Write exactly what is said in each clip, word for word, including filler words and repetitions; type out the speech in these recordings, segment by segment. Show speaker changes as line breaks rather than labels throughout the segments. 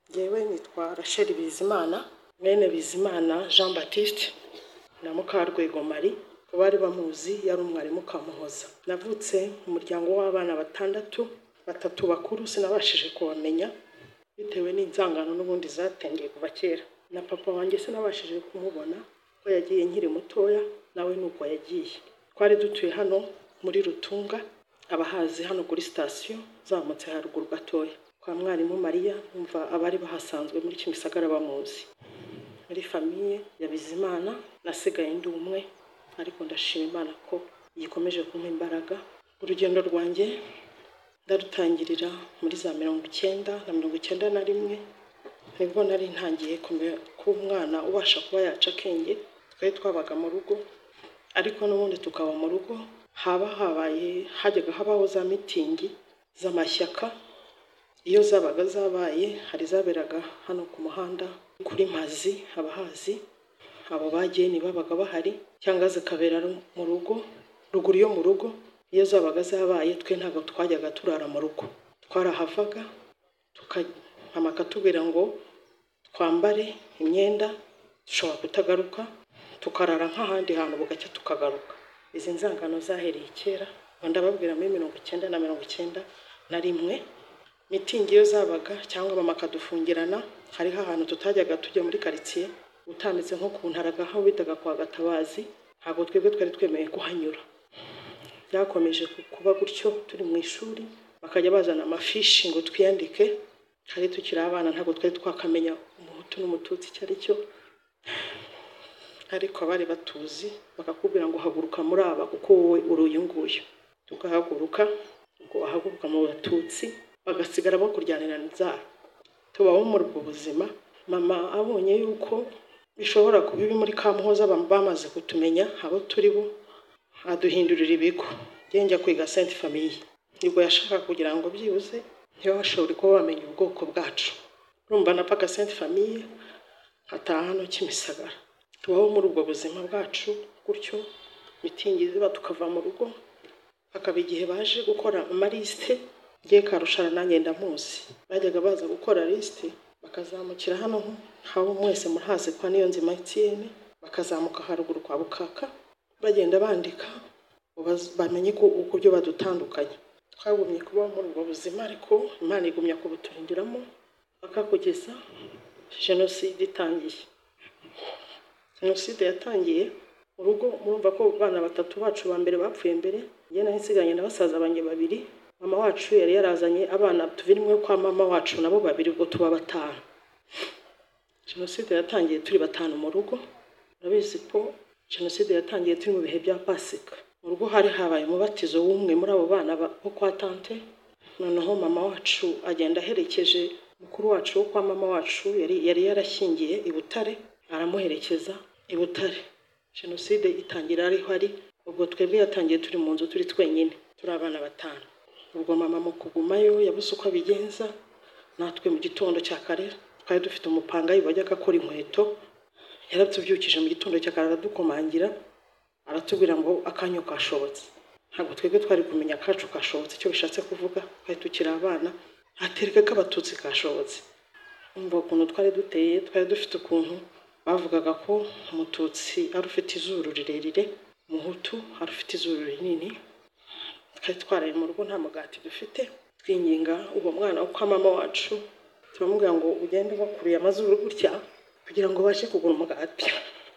Yewe nitwa Rachel Bizimana, mwene Bizimana Jean Baptiste na Mukarwego Marie, ko bari bamuzi yari umwarimu Kamuhoza. Navutse mu muryango w'abana batandatu, batatu bakuru sinabashije kubamenya bitewe n'inzangano n'ubundi zatengeye kuva kera. Na papa wanjye sinabashije kumubona ko yagiye nkiri mutoya, nawe nuko yagiye. Twari dutuye hano muri Rutunga, abahazi hano kuri station zamutse haruguru gatoya kwa mwarimu Maria, umva abari bahasanzwe muri Kimisagara bamuzi. Muri famiye ya Bizimana nasigaye ndi umwe, ariko ndashima Imana ko yikomeje kumpa imbaraga. Urugendo rwanjye ndarutangirira muri za mirongo icyenda na mirongo icyenda na rimwe, nibwo nari ntangiye ku mwana ubasha kuba yaca akenge. Twari twabaga mu rugo, ariko n'ubundi tukaba mu rugo haba habaye hajyaga habaho za mitingi z'amashyaka. Iyo zabaga zabaye hari zaberaga hano ku muhanda kuri Mazi, abahazi abo bageni babaga bahari, cyangwa zikabera mu rugo ruguru yo mu rugo. Iyo zabaga zabaye twe ntago twajyaga turara mu rugo, twarahavaga tukamaka tubwira ngo twambare imyenda dushobora kutagaruka, tukarara nk'ahandi hantu bugacya tukagaruka. Izi nzangano zahereye kera, ndababwira muri mirongo icyenda na mirongo icyenda na rimwe. Mitingi iyo zabaga cyangwa bamakadufungirana, hariho ahantu tutajyaga tujya muri quartier, utambitse nko ku Ntaraga aho bitaga kwa Gatabazi, ntabwo twebwe twari twemeye kuhanyura. Byakomeje kuba gutyo turi mu ishuri, bakajya bazana amafishi ngo twiyandike. Hari tukiri abana ntabwo twari twakamenya umuhutu n'umututsi cyari cyo, ariko bari batuzi bakakubwira ngo haguruka muri aba kuko wowe uruyu nguyu. Tugahaguruka, ubwo bahaguruka mu batutsi bagasigara bakuryanira nzara. Tubaho muri ubwo buzima. Mama abonye yuko bishobora kuba ibi muri Kamuhoza bamaze kutumenya abo turi bo, aduhindurira ibigo. Njya kwiga Sainte Famille, nibwo yashaka kugira ngo byibuze niba bashobora kuba bamenya ubwoko bwacu. Urumva napaka Sainte Famille hataha hano Kimisagara. Tubaho muri ubwo buzima bwacu gutyo, mitingi ziba tukava mu rugo. Hakaba igihe baje gukora amaliste, ngiye Karushara nanjye ndamuzi. Bajyaga baza gukora liste bakazamukira hano hawo mwese murahaze kwa Niyonzima Etienne, bakazamuka haruguru kwa Bukaka, bagenda bandika bamenye ko uburyo badutandukanye. Twagumye kuba muri ubwo buzima, ariko Imana igumya kubuturindiramo bakakugeza Jenoside itangiye. Jenoside yatangiye mu rugo, murumva ko bana batatu bacu ba mbere bapfuye mbere. Njye nahisiganye na basaza banjye babiri. Mama wacu yari yarazanye abana tuvirimwe kwa mama wacu nabo babiri, ubwo tuba batanu. Jenoside yatangiye turi batanu mu rugo. Urabizi ko Jenoside yatangiye turi mu bihe bya Pasika. Mu rugo hari habaye umubatizo w'umwe muri abo bana bo kwa tante. Noneho mama wacu agenda aherekeje mukuru wacu wo kwa mama wacu yari yari yarashyingiye i Butare, aramuherekeza i Butare. Jenoside itangira ari hari, ubwo twebwe yatangiye turi mu nzu turi twenyine, turi abana batanu. Ubwo mama mu kugumayo yabuze uko abigenza. Natwe mu gitondo cya kare twari dufite umupanga wajyaga akora inkweto, yaratubyukije mu gitondo cya kare aradukomangira, aratubwira ngo akanyo kashobotse. Ntabwo twebwe twari kumenya akacu kashobotse icyo bishatse kuvuga, twari tukiri abana. Atereka ko abatutsi kashobotse. Umva ukuntu twari duteye, twari dufite ukuntu bavugaga ko umututsi ari ufite izuru rirerire, umuhutu ari ufite izuru rinini. Twari twaraye mu rugo nta mugati dufite, twinginga uwo mwana wo kwa mama wacu, turamubwira ngo ugende bakuriye amazuru gutya kugira ngo bashe kugura umugati.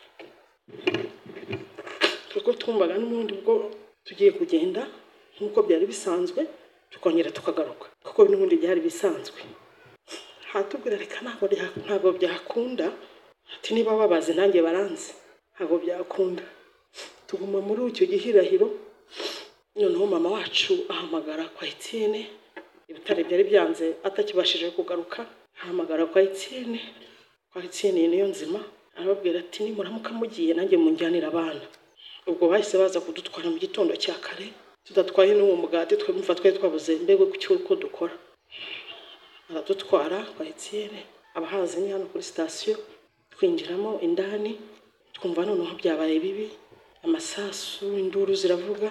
Kuko twumvaga n'ubundi bwo tugiye kugenda nk'uko byari bisanzwe, tukongera tukagaruka kuko n'ubundi byari bisanzwe. Hatubwira reka ntabwo ntabwo byakunda, ati niba babaze nanjye baranze, ntabwo byakunda. Tuguma muri icyo gihirahiro. Noneho mama wacu ahamagara kwa Etienne, ibitare byari byanze atakibashije kugaruka. Ahamagara kwa Etienne, kwa Etienne Niyonzima, arababwira ati nimuramuka mugiye nanjye munjyanira abana. Ubwo bahise baza kudutwara mu gitondo cya kare, tudatwaye n'uwo mugati, twe mumva twari twabuze mbego kuko dukora. Aradutwara kwa Etienne, abahazi ni hano kuri station. Twinjiramo indani, twumva noneho byabaye bibi, amasasu, induru ziravuga.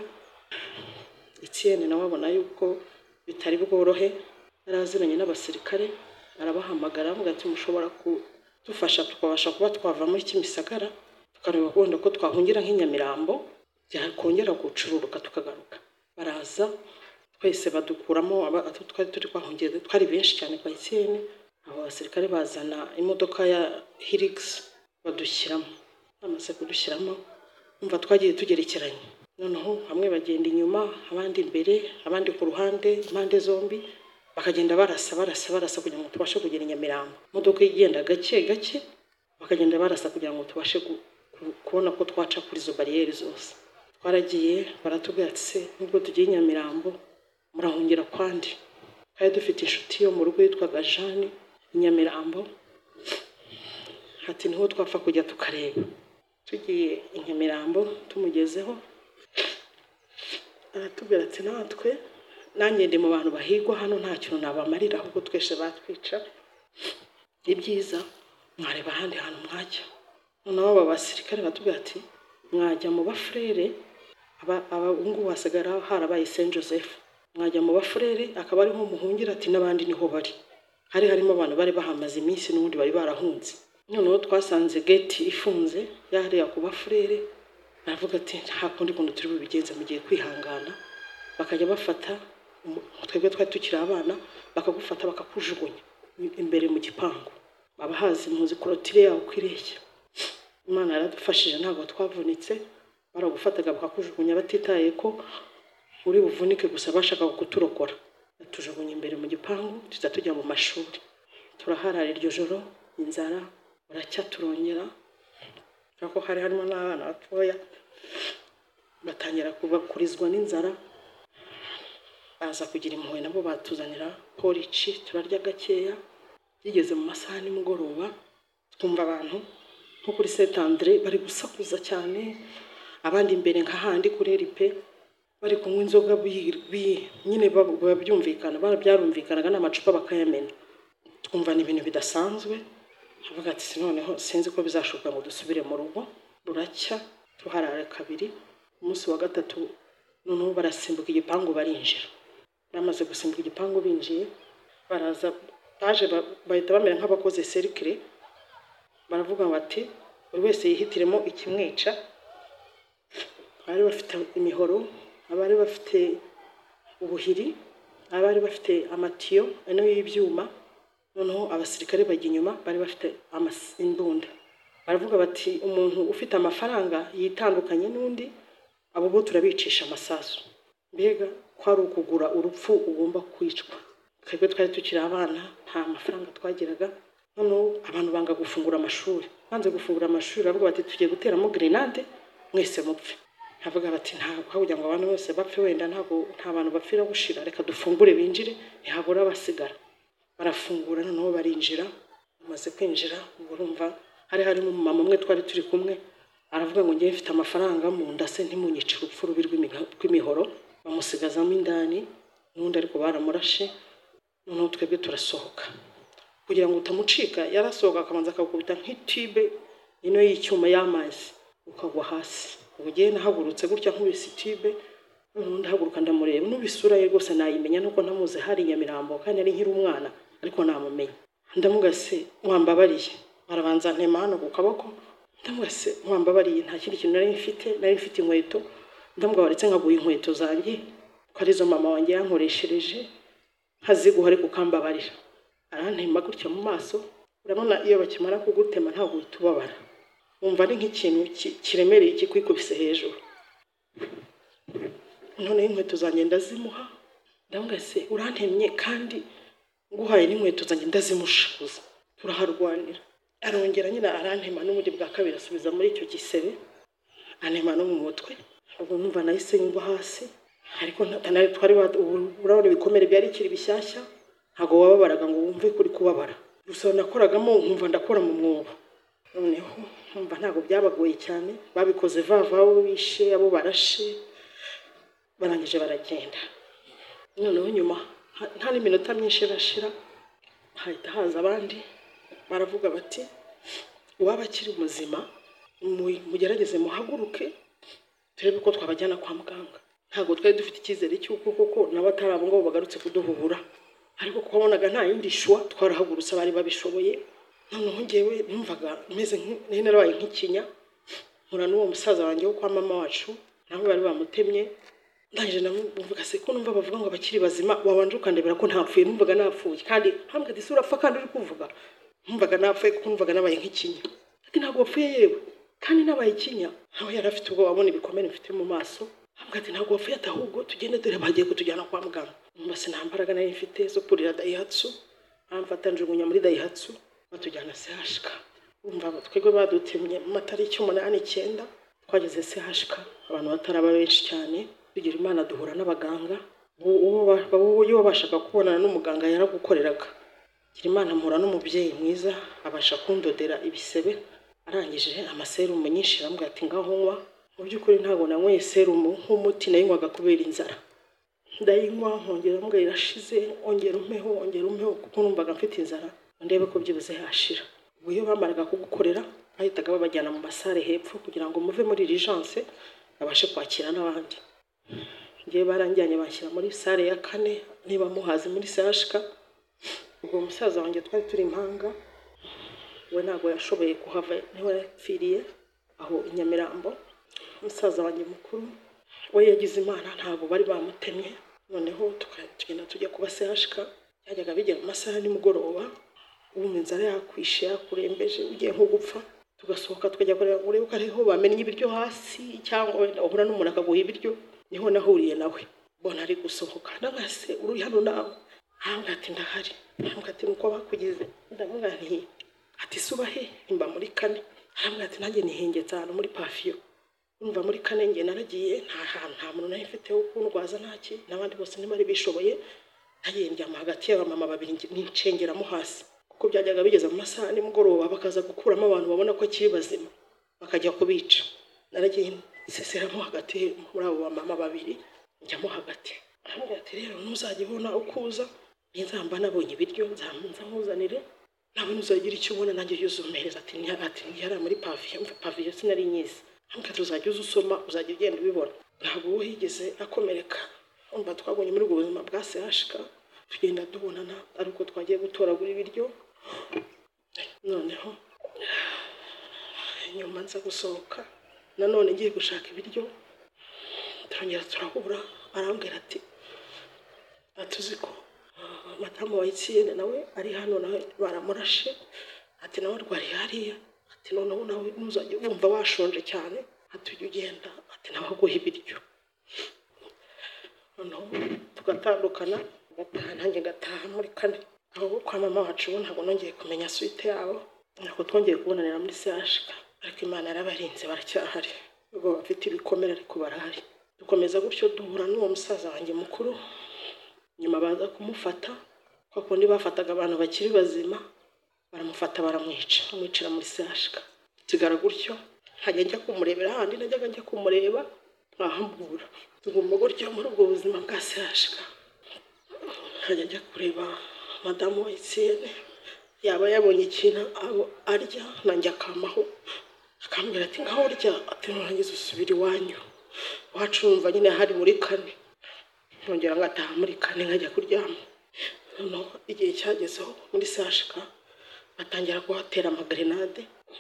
Etienne nawe abona yuko bitari bworohe, yaraziranye n'abasirikare arabahamagara avuga ati mushobora kudufasha tukabasha kuba twava muri Kimisagara tukareba kubona ko twahungira nk'inyamirambo byakongera gucururuka tukagaruka. Baraza twese badukuramo abo twari turi kwahungiye twari benshi cyane kwa Etienne. Abo basirikare bazana imodoka ya Hilux badushyiramo. Bamaze kudushyiramo umva twagiye tugerekeranye, noneho bamwe bagenda inyuma abandi imbere abandi ku ruhande impande zombi bakagenda barasa barasa barasa kugira ngo tubashe kugera Nyamirambo. Imodoka igenda gake gake bakagenda barasa kugira ngo tubashe kubona ko twaca kuri zo barriere zose. Twaragiye baratubwira ati nubwo tugiye Nyamirambo murahungira kwandi. Kandi dufite inshuti yo mu rugo yitwaga Jeanne Nyamirambo, ati niho twapfa kujya tukareba. Tugiye Nyamirambo tumugezeho aratubwira ati natwe nanjye ndi mu bantu bahigwa hano nta kintu nabamarira ahubwo twese batwica, ibyiza mwareba ahandi hantu mwajya. Noneho aba basirikare batubwira ati mwajya mu bafrere aba abungu wasagara harabaye Saint Joseph, mwajya mu bafrere akaba ari nko muhungira ati nabandi niho bari. Hari harimo abantu bari bahamaze iminsi n'undi bari barahunze. Noneho twasanze gate ifunze yahariya ku bafrere, aravuga ati nta kundi kuntu turi bubigenza mugiye kwihangana. Bakajya bafata twebwe twari tukiri abana bakagufata bakakujugunya imbere mu gipangu, abahazi muzi korotire yaho kwireshya. Imana yaradufashije ntabwo twavunitse, baragufataga bakakujugunya batitaye ko uri buvunike gusa bashaka kuturokora. Tujugunya imbere mu gipangu tuza tujya mu mashuri. Turaharara iryo joro inzara baracya turongera kuko hari harimo n'abana batoya batangira kubakurizwa n'inzara. Baza kugira impuhwe nabo batuzanira porici turarya gakeya. Bigeze mu masaha nimugoroba twumva abantu nko kuri Saint Andre bari gusakuza cyane, abandi imbere nka handi kuri R P bari kunywa inzoga nyine babyumvikana barabyarumvikanaga n'amacupa bakayamena. Twumva ni ibintu bidasanzwe, avuga ati noneho sinzi ko bizashoboka ngo dusubire mu rugo. Buracya tuharara kabiri. Umunsi wa gatatu noneho barasimbuka igipangu barinjira. Bamaze gusimbuka igipangu binjiye baraza baje bahita bamera nk'abakoze cercle. Baravuga bati buri wese yihitiremo ikimwica. Bari bafite imihoro, abari bafite ubuhiri, abari bafite amatiyo ano y'ibyuma. Noneho abasirikare bajya inyuma bari bafite imbunda. Baravuga bati umuntu ufite amafaranga yitandukanye n'undi abo bo turabicisha amasasu. Mbega kwari ukugura urupfu ugomba kwicwa. Twebwe twari tukiri abana nta mafaranga twagiraga. Noneho abantu banga gufungura amashuri. Banze gufungura amashuri baravuga bati tugiye guteramo grenade mwese mupfe. Havuga bati nta kugira ngo abantu bose bapfe wenda ntago nta bantu bapfira gushira, reka dufungure binjire ntihabura abasigara. Barafungura noneho barinjira. Bamaze kwinjira urumva hari harimo mama umwe twari turi kumwe aravuga ngo ngiye mfite amafaranga mu nda se ntimunyice urupfu rubi rw'imihoro. Bamusigazamo indani n'undi ariko baramurashe. Noneho twebwe turasohoka kugira ngo utamucika. Yarasohoka akabanza akakubita nk'itibe ino y'icyuma y'amazi ukagwa hasi. Ugiye nahagurutse gutya nk'ubisi tibe, noneho ndahaguruka ndamureba n'ubisura ye rwose nayimenya nuko ntamuze hari Nyamirambo kandi ari nkiri umwana ariko namumenya. Ndamugase wambabariye, barabanza ntema hano ku kaboko. Ndamugase wambabariye nta kindi kintu nari mfite, nari mfite inkweto. Ndamugabaretse nkaguye inkweto zanjye ko arizo mama wanjye yankoreshereje nkaziguha ariko kambabarira. Arantema gutya mu maso. Urabona iyo bakimara kugutema ntabwo utubabara, umva ari nk'ikintu kiremereye kikwikubise hejuru. None inkweto zanjye ndazimuha. Ndamugase urantemye kandi nguhaye n'inkweto zanjye ndazimushakuza. Turaharwanira. Arongera nyina arantema n'ubundi bwa kabiri asubiza muri icyo gisebe. Antema no mu mutwe. Ubwo numva nahise ngwa hasi ariko ntanari twari urabona ibikomere byari kiri bishyashya ntago wababaraga ngo wumve kuri kubabara. Gusa nakoragamo nkumva ndakora mu mwobo. Noneho numva ntago byabagoye cyane, babikoze vava abo bishe abo barashe barangije baragenda. Noneho nyuma nta n'iminota myinshi irashira hahita haza abandi baravuga bati uwaba akiri muzima mugerageze muhaguruke turebe ko twabajyana kwa muganga. Ntago twari dufite icyizere cy'uko koko nabo atarabo ngo bagarutse kuduhubura. ariko kuko wabonaga nta yindi shwa twarahagurutse bari babishoboye noneho ngewe numvaga meze nk'interabaye nk'ikinya mura n'uwo musaza wanjye wo kwa mama wacu nawe bari bamutemye ndangije namvuga se ko numva bavuga ngo abakiri bazima wabanje ukandebera ko ntapfuye numvaga napfuye kandi hambwa ati sura apfa kandi uri kuvuga numvaga napfuye kuko numvaga nabaye nk'ikinya ati ntabwo wapfuye yewe kandi nabaye ikinya aho yari afite ubwo wabona ibikomere mfite mu maso hambwa ati ntabwo wapfuye ati ahubwo tugende dore bagiye kutujyana kwa muganga numva se nta mbaraga nari mfite zo kurira Daihatsu amfata njugunya muri Daihatsu batujyana C H K umva twego badutemye mu matariki umunani icyenda twageze C H K abantu bataraba benshi cyane bigira Imana duhura n'abaganga uwo yo bashaka kubonana n'umuganga yaragukoreraga bigira Imana mpura n'umubyeyi mwiza abasha kundodera ibisebe arangije amaserumu nyinshi arambwira ati ngaho nywa mu by'ukuri ntago nanyweye serumu nk'umuti nayinywaga kubera inzara ndayinywa nkongera mbwa irashize ongera umpeho ongera umpeho kuko numvaga mfite inzara ndebe ko byibuze hashira ubwo iyo bamaraga kugukorera bahitaga babajyana mu masare hepfo kugira ngo muve muri urgence abashe kwakira n'abandi ngiye baranjyanye bashyira muri sare ya kane niba muhazi muri C H K ubwo musaza wanjye twari turi impanga we ntago yashoboye kuhava niwe yapfiriye aho inyamirambo musaza wanjye mukuru we yagize Imana ntago bari bamutemye noneho tukagenda tujya kuba C H K yajyaga bijya mu masaha nimugoroba ubu inzara yakwishe yakurembeje ugiye nko gupfa tugasohoka tukajya kureba urebe ko ariho bamenye ibiryo hasi cyangwa uhura n'umuntu akaguha ibiryo niho nahuriye nawe bona ari gusohoka nagase uri hano nawe hanga ati ndahari hanga ati nuko bakugize ndavuga nti ati subahe imba muri kane hanga ati nanjye nihengetse hano muri Pafio umva muri kane nge naragiye nta hantu nta muntu nayifite wo kundwaza ntaki nabandi bose nimari bishoboye nagiye njyama hagati y'abamama babiri n'incengeramo hasi kuko byajyaga bigeze mu masaha nimugoroba bakaza gukuramo abantu babona ko akiri bazima bakajya kubica naragiye seseramo hagati muri abo bamama babiri njyamo hagati arambwira ati rero ntuzajye ubona ukuza nzamba nabonye ibiryo nzamunza nkuzanire nawe nuzagira icyo ubona nanjye yuzumereza ati ni hagati yari muri Pavio Pavio sinari nyizi ambwa tuzajya uzusoma uzajya ugenda ubibona ntabwo wo higeze akomereka umva twabonye muri ubwo buzima bwa C H K tugenda dubonana ariko twagiye gutoragura ibiryo noneho nyuma nza gusohoka nanone ngiye gushaka ibiryo turongera turahura arambwira ati atuziko madamu wa Etienne nawe ari hano nawe baramurashe ati nawe rwari hariya ati noneho nawe nuzajya wumva washonje cyane ati ujye ugenda ati nawe aguha ibiryo noneho tugatandukana gataha nanjye gataha muri kane aho kwa mama wacu ntabwo nongeye kumenya suite yabo ntabwo twongeye kubonanira muri C H K ariko Imana yarabarinze baracyahari ubwo bafite ibikomere ariko barahari dukomeza gutyo duhura n'uwo musaza wanjye mukuru nyuma baza kumufata kwa kundi bafataga abantu bakiri bazima baramufata baramwica bamwicira muri C H K tigara gutyo hajya njya kumurebera handi najyaga njya kumureba ahambura tugomba gutyo muri ubwo buzima bwa C H K hajya njya kureba madamu wa Etienne yaba yabonye ikintu abo arya nanjye akamaho akambwira ati ngaho urya ati nurangiza usubira iwanyu wacu numva nyine hari muri kane nongera ngataha muri kane nkajya kuryama no igihe cyagezeho muri C H K batangira kuhatera amagrenade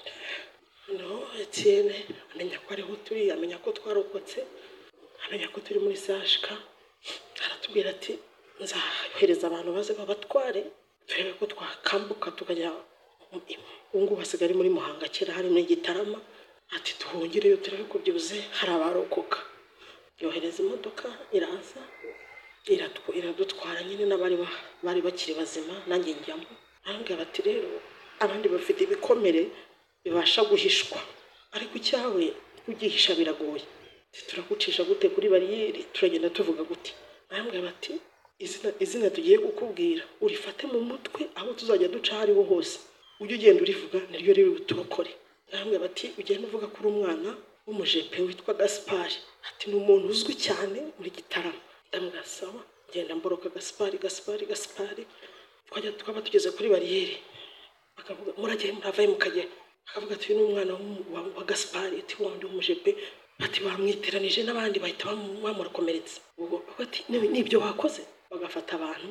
no Etienne amenya ko ariho turi amenya ko twarokotse amenya ko turi muri C H K aratubwira ati nzahereza abantu baze babatware turebe ko twakambuka tukajya ungu basigari muri Muhanga kera hari muri Gitarama ati tuhongereyo turebe ko byibuze hari abarokoka yohereza imodoka iraza iradutwara nyine n'abari bari bakiri bazima nanjye njyamo arambwira ati rero abandi bafite ibikomere bibasha guhishwa ariko icyawe kugihisha biragoye turagucisha gute kuri bariyeri turagenda tuvuga gute arambwira bati izina izina tugiye kukubwira urifate mu mutwe aho tuzajya duca hariho hose ujye ugenda urivuga niryo riri buturokore arambwira bati ugenda uvuga kuri umwana w'umujepe witwa Gaspard ati ni umuntu uzwi cyane muri Gitarama ndamwasawa ngenda mboroka Gaspard Gaspard Gaspard twajya twaba tugeze kuri bariyeri akavuga muragiye muravaye mukaje akavuga ati ni umwana wa Gaspard ati wundi w'umujepe ati bamwiteranije n'abandi bahita bamurakomeretsa ubwo bati nibyo wakoze bagafata abantu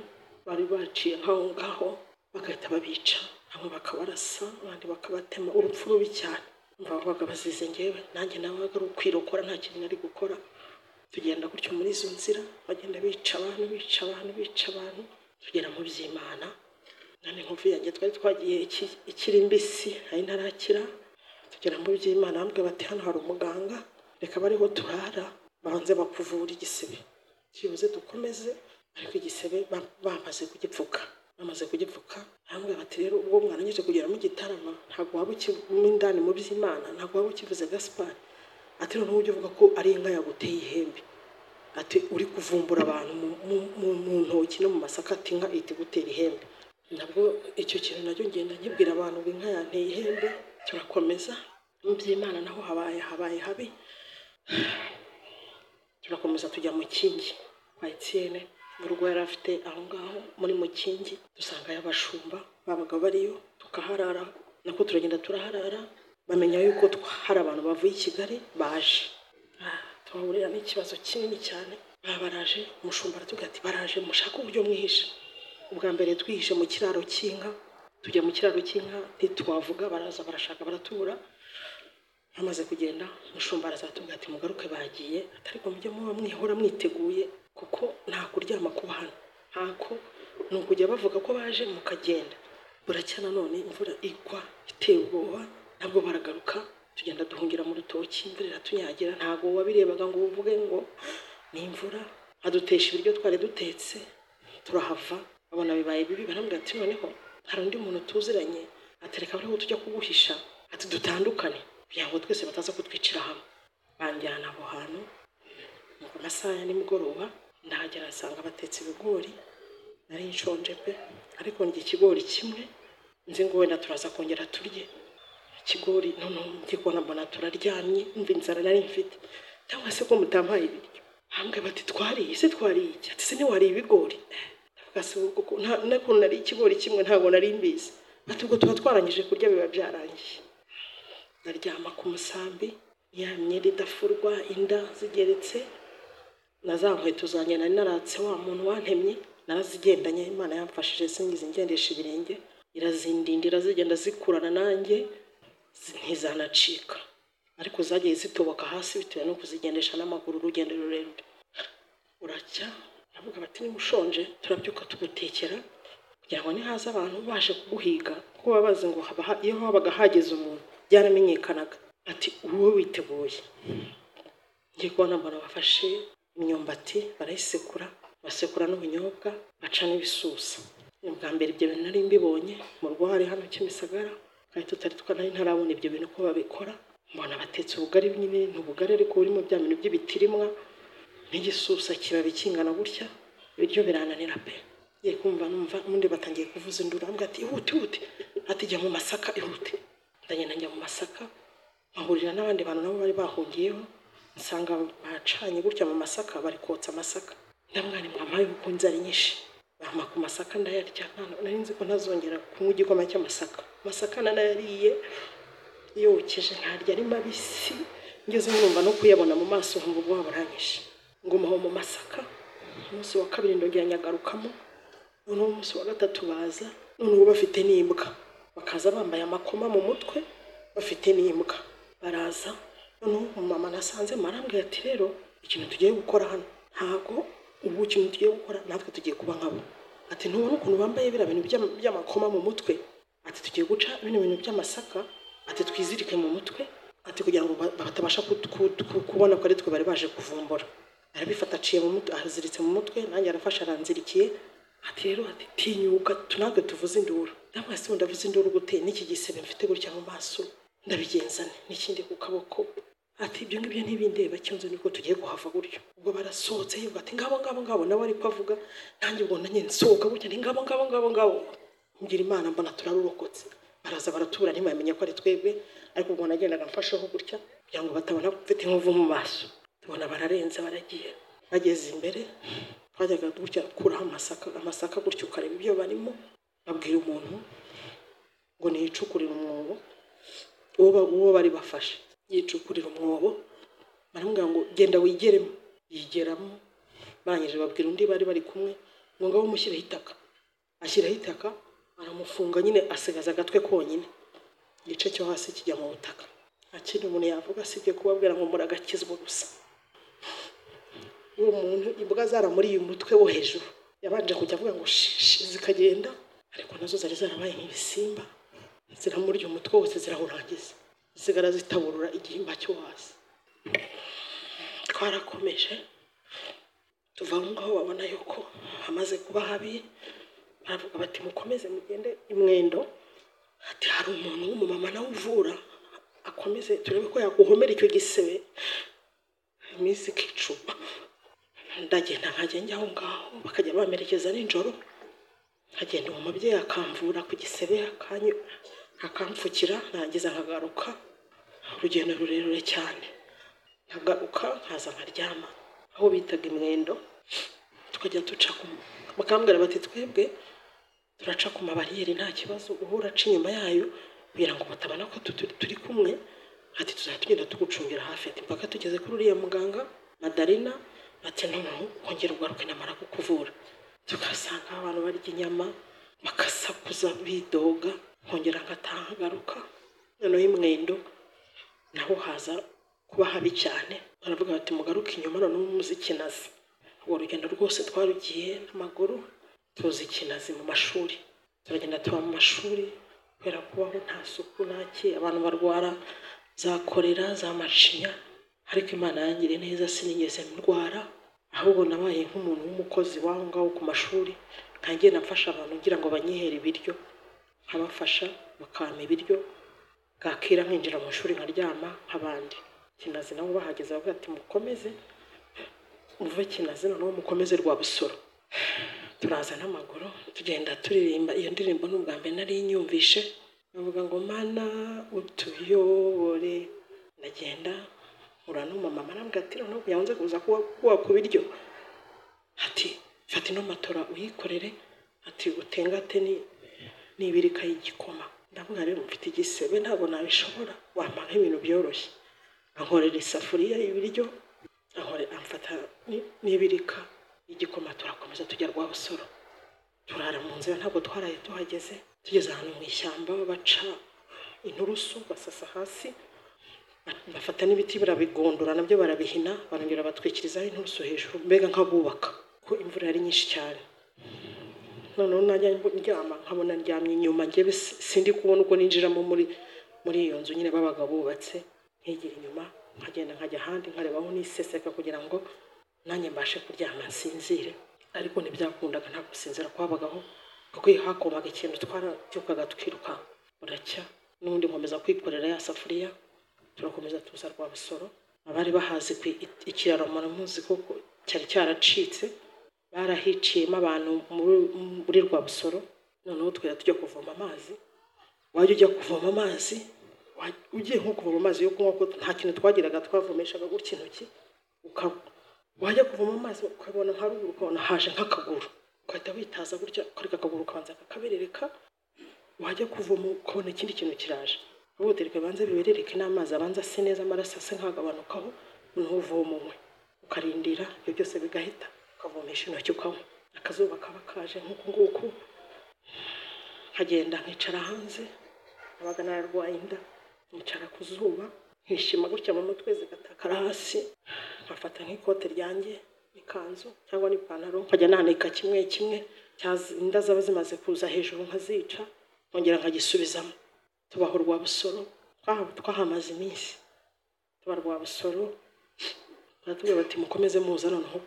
bari baciye nk'aho ngaho bagahita babica, bamwe bakabarasa abandi bakabatema, urupfu rubi cyane. Bavuga bazize ngewe nanjye nawe ari ukwirokora nta kintu nari gukora. Tugenda gutyo muri izo nzira bagenda bica abantu bica abantu bica abantu tugera mu by'Imana. Nane nkuvi yanjye twari twagiye ikiri mbisi ari ntarakira, tugera mu by'Imana ambwe bati hano hari umuganga reka bariho turara banze bakuvura igisebe kibuze dukomeze, ariko igisebe bamaze kugipfuka bamaze kugipfuka ambwe bati rero ubwo mwarangije kugera mu Gitarama ntago waba ukimwe indani mu by'Imana, ntago waba ukivuze Gaspard, ati none ujye uvuga ko ari inka yaguteye ihembe, ati uri kuvumbura abantu mu ntoki no mu masaka, ati inka iti gutera ihembe. Nabwo icyo kintu nacyo ngenda nkibwira abantu ngo inka yanteye ihembe. Turakomeza mu by'Imana naho habaye habaye habi, turakomeza tujya mu Kingi kwa Etienne mu rugo yari afite aho ngaho muri mu Kingi, dusanga y'abashumba babaga bariyo tukaharara, nako turagenda turaharara, bamenya yuko hari abantu bavuye i Kigali baje. Twahurira n'ikibazo kinini cyane, baraje umushumba aratubwira ati baraje mushaka uburyo mwihisha. Ubwa mbere twihishe mu kiraro cy'inka, tujya mu kiraro cy'inka ntitwavuga, baraza barashaka baratubura. Hamaze kugenda umushumba arazatubwira ati mugaruke bagiye, atariko mujye muba mwihora mwiteguye kuko nta kuryama kuba hano, ntako ni ukujya bavuga ko baje mukagenda. Buracya nanone imvura igwa iteye ubwoba, ntabwo baragaruka, tugenda duhungira mu rutoki, imvura iratunyagira, ntabwo wabirebaga ngo uvuge ngo ni imvura. Adutesha ibiryo twari dutetse turahava, babona bibaye bibi, barambwira ati noneho hari undi muntu tuziranye atereka bariho tujya kuguhisha, ati dutandukane kugira ngo twese bataza kutwicira hamwe. Banjyana aho hantu mu masaha ya nimugoroba, ndahagera nsanga batetse ibigori, nari nshonje pe, ariko ndya ikigori kimwe nzi ngo wenda turaza kongera turye ikigori. None njye kubona mbona turaryamye, umva inzara nari mfite, cyangwa se ko mutampaye ibiryo. Hambwe bati twariye se twariye iki, ati se ntiwariye ibigori? Ndavuga se kuko nako nari ikigori kimwe ntabwo nari mbizi, ati ubwo tuba twarangije kurya biba byarangiye. Ndaryama ku musambi, ya myenda idafurwa, inda zigeretse, na za nkweto zanjye nari naratse wa muntu wantemye narazigendanye. Imana yamfashije singize ngendesha ibirenge, irazindindira zigenda zikurana nanjye ntizanacika, ariko zagiye zitoboka hasi bitewe no kuzigendesha n'amaguru urugendo rurerure. Uracya aravuga bati niba ushonje turabyuka tugutekera kugira ngo nihaza abantu baje kuguhiga, kuko babaze ngo iyo habaga hageze umuntu byaramenyekanaga, ati uwo witeguye. Ngiye kubona mbona bafashe imyumbati barayisekura, basekura n'ubunyobwa baca n'ibisusa. Ubwa mbere ibyo bintu nari mbibonye mu rugo hari hano Kimisagara, kandi tutari twanari ntarabona ibyo bintu ko babikora. Mbona batetse ubugari nyine n'ubugari ariko burimo bya bintu by'ibitirimwa n'igisusa kibabi kingana gutya, ibiryo birananira pe. Ngiye kumva numva undi batangiye kuvuza induru, ambwira ati ihute ihute, ati jya mu masaka ihute. Ndagenda njya mu masaka, bahurira n'abandi bantu nabo bari bahungiyeho, nsanga bacanye gutya mu masaka bari kotsa amasaka. Ndamwani mwamaye uko inzara nyinshi, bampa ku masaka ndayarya, nari nzi ko ntazongera kunywa igikoma cy'amasaka. Amasaka nanayariye yokeje nkarya ari mabisi, ngeze numva no kuyabona mu maso nkumva ubwoba buranyishe. Ngumaho mu masaka, umunsi wa kabiri ndongera nyagarukamo, noneho umunsi wa gatatu baza, noneho bafite n'imbwa, bakaza bambaye amakoma mu mutwe bafite n'imbwa. Baraza noneho umumama nasanze marambwira ati rero ikintu tugiye gukora hano ntago ubu ikintu tugiye gukora natwe tugiye kuba nkabo, ati ntubona ukuntu bambaye bira bintu by'amakoma mu mutwe, ati tugiye guca bino bintu by'amasaka, ati twizirike mu mutwe, ati kugira ngo batabasha kubona ko ari twe bari baje kuvumbura. Arabifata aciye mu mutwe, aziritse mu mutwe, nanjye arafasha aranzirikiye. Ati rero ati tinyuka tunagwe tuvuze induru. Ndamwase se ndavuze induru gute n'iki gisebe mfite gutya mu maso ndabigenzane n'ikindi ku kaboko. Ati ibyo ngibyo ntibindeba, cyonze niko tugiye kuhava gutyo. Ubwo barasohotse yivuga ati ngabo ngabo ngabo, nawe ari kwavuga nanjye ubwo nanye nsohoka gutya ni ngabo ngabo ngabo ngabo. Ngira Imana mbona turarurokotse, baraza baratubura ntibamenye ko ari twebwe, ariko ubwo nagendaga mfasheho gutya kugira ngo batabona mfite inkovu mu maso. Tubona bararenze baragiye, bageze imbere twajyaga gutya kuraho amasaka amasaka gutyo ukareba ibyo barimo. Babwira umuntu ngo niyicukurire umwobo, uwo uwo bari bafashe yicukurira umwobo, baramubwira ngo genda wigeremo. Yigeramo, barangije babwira undi bari bari kumwe ngo ngabo mushyire itaka. ashyiraho itaka aramufunga nyine asigaza agatwe konyine igice cyo hasi kijya mu butaka. Akindi umuntu yavuga asibye kubabwira ngo muragakizwa gusa. Uwo muntu imbwa zaramuriye umutwe wo hejuru yabanje kujya avuga ngo shishi zikagenda, ariko nazo zari zarabaye nk'ibisimba ziramurya umutwe wose zirawurangiza zigara zitaburura igihimba cyo hasi. Twarakomeje tuva aho ngaho babona yuko hamaze kuba habi, baravuga bati mukomeze mugende Imwendo, ati hari umuntu w'umumama nawe uvura, akomeze turebe ko yaguhomera icyo gisebe iminsi ikicuma. Ndagenda nkajya njya aho ngaho bakajya bamerekeza nijoro, nkagenda uwo mubyeyi akamvura ku gisebe akamfukira, narangiza nkagaruka. Urugendo rurerure cyane, nkagaruka nkaza nkaryama aho bitaga Imwendo, tukajya duca bakambwira bati twebwe turaca ku mabariyeri nta kibazo, uhura aca inyuma yayo kugira ngo batabona ko turi kumwe, ati tuzatugenda tugucungira hafi, ati mpaka tugeze kuri uriya muganga Madarina, ati noneho kongera ugaruke namara kukuvura. Tugasanga abantu barya inyama bakasakuza bidoga, kongera ngataha nkagaruka. Noneho Imwendo naho haza kuba habi cyane, baravuga bati mugaruke inyuma noneho muzikinazi. Urwo rugendo rwose twarugiye n'amaguru tuzi Kinazi mu mashuri, turagenda tuba mu mashuri kubera kubaho nta suku naki, abantu barwara za korera za macinya, ariko Imana yangiriye neza sinigeze ndwara, ahubwo nabaye nk'umuntu w'umukozi waho ngaho ku mashuri, ntangiye nafasha abantu ngira ngo banyihere ibiryo, nkabafasha bakampa ibiryo, bwakira nkinjira mu ishuri nkaryama nk'abandi. Kinazi nabo bahageze bavuga ati mukomeze muve Kinazi noneho mukomeze Rwabusoro. Turaza n'amaguru tugenda turirimba iyo ndirimbo n'ubwa mbere nari nyumvishe, bavuga ngo Mana utuyobore. Ndagenda ura n'umumama arambwira ati noneho yanze kuza kuba ku biryo, ati fata ino matora uyikorere, ati utengate ni n'ibirika y'igikoma. Ndavuga rero mfite igisebe ntabwo nabishobora, wampa nk'ibintu byoroshye. Ankorera isafuriya y'ibiryo, ahore amfata n'ibirika y'igikoma, turakomeza tujya Rwabusoro. Turara mu nzira ntabwo twaraye tuhageze, tugeze ahantu mu ishyamba baca inturusu basasa hasi, bafata n'ibiti barabigondora nabyo barabihina, barongera batwikirizaho inturusu hejuru, mbega nk'abubaka ko imvura yari nyinshi cyane. Noneho najya ndyama nkabona ndyamye inyuma, njyewe sindi kubona uko ninjiramo muri muri iyo nzu nyine babaga bubatse, nkigira inyuma nkagenda nkajya ahandi nkarebaho niseseka kugira ngo nanjye mbashe kuryama nsinzire, ariko ntibyakundaga, nta gusinzira kwabagaho kuko hakomaga ikintu twarabyukaga twiruka buracya. N'ubundi nkomeza kwikorera ya safuriya, turakomeza tuza Rwabusoro. Abari bahazi ku ikiraro muramuzi kuko cyari cyaracitse, barahiciyemo abantu muri Rwabusoro. Noneho twera tujya kuvoma amazi, wajya ujya kuvoma amazi, ugiye nko kuvoma amazi yo kunywa ko nta kintu twagiraga, twavomeshaga gutya intoki, wajya kuvoma amazi ukabona haruguru ukabona haje nk'akaguru, ugahita witaza gutya ukareka akaguru ukabanza kakaberereka, wajya kuvoma ukabona ikindi kintu kiraje, ubu tereka banze biberereke n'amazi abanza ase neza, amaraso ase nkagabanukaho, noneho uvoma umwe ukarindira ibyo byose bigahita, ukavomesha intoki ukanywa. Akazuba kaba kaje nk'uku nguku, nkagenda nkicara hanze, nabaga nararwaye inda, nkicara ku zuba nkishima gutya mu mutwe zigatakara hasi, nkafata nk'ikote ryanjye ikanzu cyangwa n'ipantaro, nkajya nanika kimwe kimwe, inda zaba zimaze kuza hejuru nkazica, nkongera nkagisubizamo. Tubaho Rwabusoro, twahamaze iminsi tuba Rwabusoro. Baratubwira bati mukomeze muza noneho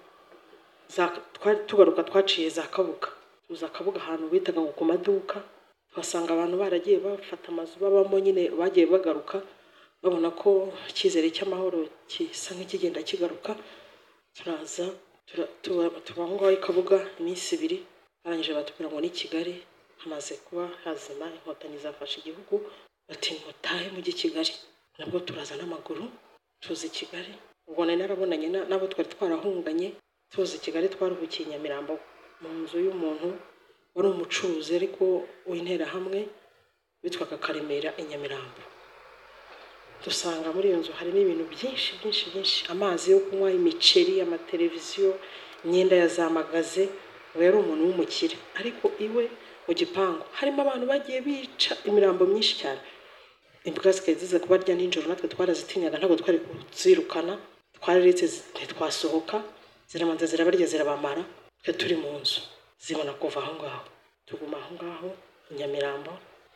tugaruka twaciye za Kabuga, tuza Kabuga ahantu bitaga ngo ku maduka, tuhasanga abantu baragiye bafata amazu babamo, nyine bagiye bagaruka babona ko icyizere cy'amahoro kisa nk'ikigenda kigaruka. Turaza tuba aho ngaho i Kabuga iminsi ibiri, barangije batubwira ngo ni Kigali hamaze kuba hazima, inkotanyi zafashe igihugu, bati mutahe mujye Kigali. Nabwo turaza n'amaguru tuzi Kigali. Ubwo nari narabonanye nabo twari twarahunganye, tuzi Kigali twaruhukiye Nyamirambo mu nzu y'umuntu wari umucuruzi ariko w'intera hamwe witwaga Karemera i Nyamirambo. Dusanga muri iyo nzu harimo ibintu byinshi byinshi byinshi, amazi yo kunywa, imiceri, amateleviziyo, imyenda ya za magaze, akaba yari umuntu w'umukire, ariko iwe mu gipangu harimo abantu bagiye bica imirambo myinshi cyane. Imbwa zikaba ziza kubarya nijoro, natwe twarazitinyaga ntabwo twari kuzirukana, twararetse ntitwasohoka, ziramanza zirabarya zirabamara, twe turi mu nzu zibona kuva aho ngaho. Tuguma aho ngaho i Nyamirambo.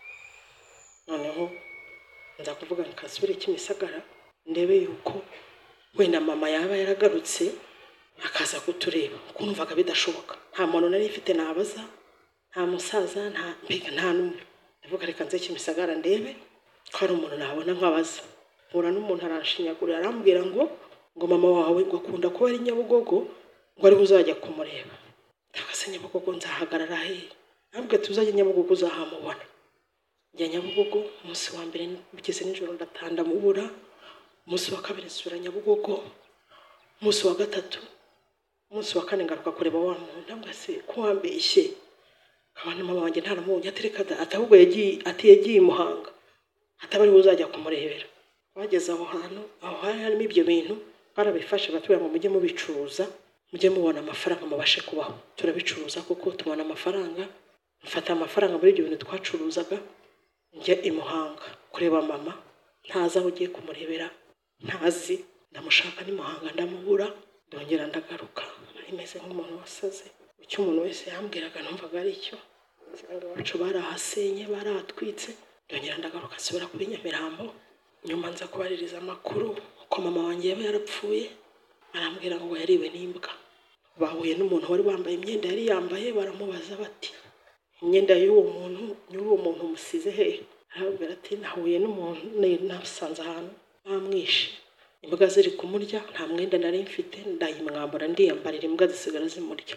Noneho nza kuvuga nkasubire Kimisagara ndebe yuko wenda mama yaba yaragarutse akaza kutureba, kumvaga bidashoboka. Nta muntu nari mfite nabaza, nta musaza, nta mbega nta numwe. Ndavuga reka nze Kimisagara ndebe ko ari umuntu nabona nkabaza. Mpura n'umuntu aranshinyagurira arambwira ngo ngo mama wawe ngo akunda kuba ari Nyabugogo, ngo ari uzajya kumureba. Ndakase Nyabugogo nzahagarara he? Ntabwo tuzajya Nyabugogo uzahamubona. Njya Nyabugogo umunsi wa mbere bigeze nijoro ndatanda mubura, umunsi wa kabiri nsubira Nyabugogo, umunsi wa gatatu, umunsi wa kane ngaruka kureba wa muntu. Ndambwa se ko wambeshye, kabana mama wanjye ntaramubonye, atereka atahubwo yagiye ati yagiye i Muhanga, atabari uzajya kumurebera. Bageze aho hantu, aho harimo ibyo bintu barabifashe batubwira ngo mujye mubicuruza, mujye mubona amafaranga mubashe kubaho. Turabicuruza kuko tubona amafaranga. Mfata amafaranga muri ibyo bintu twacuruzaga, njya i Muhanga kureba mama, ntaza aho ugiye kumurebera, ntazi. Ndamushaka ni Muhanga ndamubura, ndongera ndagaruka. Imeze nk'umuntu wasaze. Icyo umuntu wese yambwiraga numvaga ari cyo. Usanga bacu barahasenye, barahatwitse. Ndongera ndagaruka nsubira kuri Nyamirambo. Nyuma nza kubaririza amakuru ko mama wanjye yaba yarapfuye. Arambwira ngo yariwe n'imbwa. Bahuye n'umuntu wari wambaye imyenda yari yambaye, baramubaza bati imyenda y'uwo muntu y'uwo muntu musize he? Arabwira ati nahuye n'umuntu nasanze ahantu bamwishe, imbwa ziri kumurya, nta mwenda nari mfite, ndayimwambura ndiyambarira, imbwa zisigara zimurya.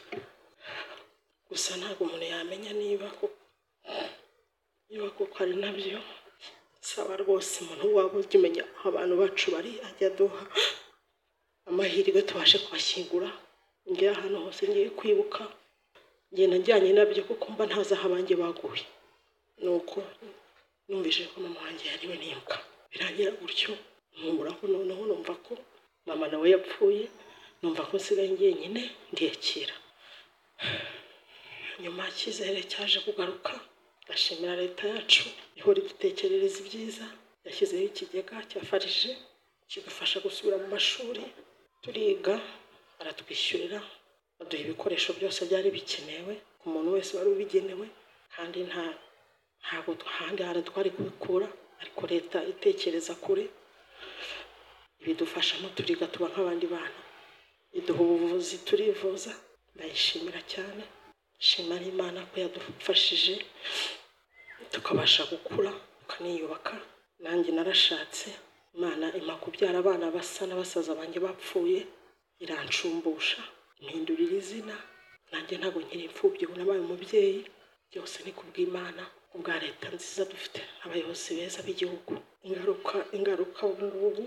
Gusa ntabwo umuntu yamenya niba ko niba koko ari nabyo. Saba rwose umuntu waba ujya umenya aho abantu bacu bari, ajya duha amahirwe tubashe kubashyingura. Ngiye ahantu hose ngiye kwibuka ngenda njyanye nabyo kuko mba ntazi aho abanjye baguye. Nuko numvise ko mama wanjye yariwe n'imbwa, birangira gutyo nkuburaho. Noneho numva ko mama nawe yapfuye, numva ko nsigaye njyenyine ndiyakira. Nyuma icyizere cyaje kugaruka, ndashimira leta yacu ihora idutekerereza ibyiza. Yashyizeho ikigega cyafarije kigafasha gusubira mu mashuri, turiga, baratwishyurira, baduha ibikoresho byose byari bikenewe ku muntu wese wari ubigenewe, kandi nta ntabwo ahandi hantu twari kubikura. Ariko leta itekereza kure, ibidufashamo turiga tuba nk'abandi bana, iduha ubuvuzi turivuza. Ndayishimira cyane, shima Imana ko yadufashije tukabasha gukura tukaniyubaka. Nanjye narashatse, Imana impa kubyara abana basa n'abasaza banjye bapfuye, iranshumbusha impindurira izina. Nanjye ntabwo nkiri imfubyi, ubu nabaye umubyeyi. Byose ni kubw'Imana, kubwa leta nziza dufite, abayobozi beza b'igihugu. Ingaruka ingaruka ubu ngubu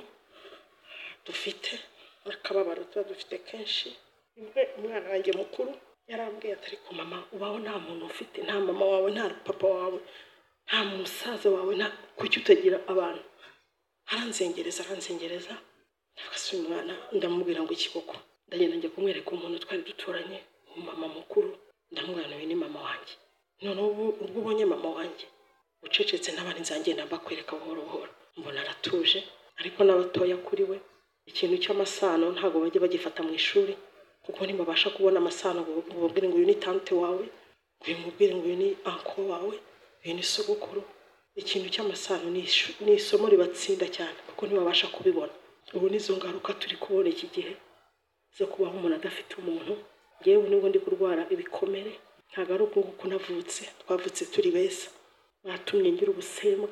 dufite n'akababaro tuba dufite kenshi. Umwana wanjye mukuru yarambwiye ati ariko mama, ubaho nta muntu ufite, nta mama wawe, nta papa wawe, nta musaza wawe, nta kuki utagira abantu? Aranzengereza aranzengereza ndakasuye umwana, ndamubwira ngo iki koko. Ndagenda njya kumwereka umuntu twari duturanye, mama mukuru, ndamubwira uyu ni mama wanjye. None ubu ubwo ubonye mama wanjye ucecetse, n'abandi nzagenda mbakwereka buhoro buhoro. Mbona aratuje, ariko n'abatoya kuri we ikintu cy'amasano ntabwo bajya bagifata mu ishuri, kuko ntibabasha kubona amasano ngo babwire ngo uyu ni tante wawe, uyu mubwire ngo uyu ni uncle wawe, uyu ni sogokuru. Ikintu cy'amasano ni isomo ribatsinda cyane, kuko ntibabasha kubibona. Ubu nizo ngaruka turi kubona iki gihe zo kubaho umuntu adafite umuntu. Yewe nibwo ndi kurwara ibikomere, ntabwo ari uko nguko navutse, twavutse turi beza. Batumye ngira ubusembwa,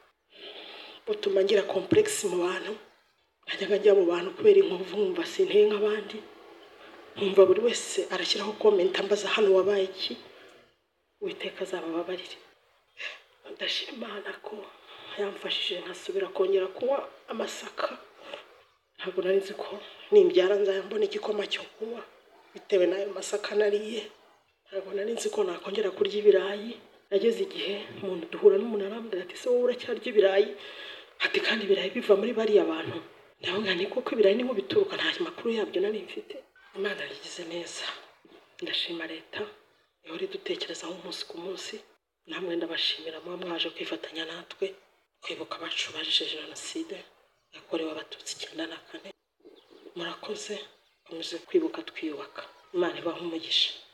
butuma ngira complex mu bantu. Najyaga njya mu bantu kubera inkovu, nkumva sinteye nk'abandi, nkumva buri wese arashyiraho comment ambaza hano wabaye iki. Uwiteka azabababarire. Ndashima Imana ko yamfashije nkasubira kongera kunywa amasaka. Ntabwo nari nzi ko nimbyara nzayambona igikoma cyo kunywa bitewe n'ayo masaka nariye. Ntabwo nari nzi ko nakongera kurya ibirayi. Nageze igihe umuntu duhura n'umuntu arambwira ati se wowe uracyarya ibirayi? Ati kandi ibirayi biva muri bariya bantu. Ndavuga ni koko ibirayi niho bituruka, nta makuru yabyo nari mfite. Imana yagize neza. ndashima leta ihora idutekerezaho umunsi ku munsi, namwe ndabashimira muba mwaje kwifatanya natwe kwibuka abacu bazize jenoside yakorewe abatutsi icyenda na kane. Murakoze, mukomeze kwibuka twiyubaka. Imana ibahe umugisha.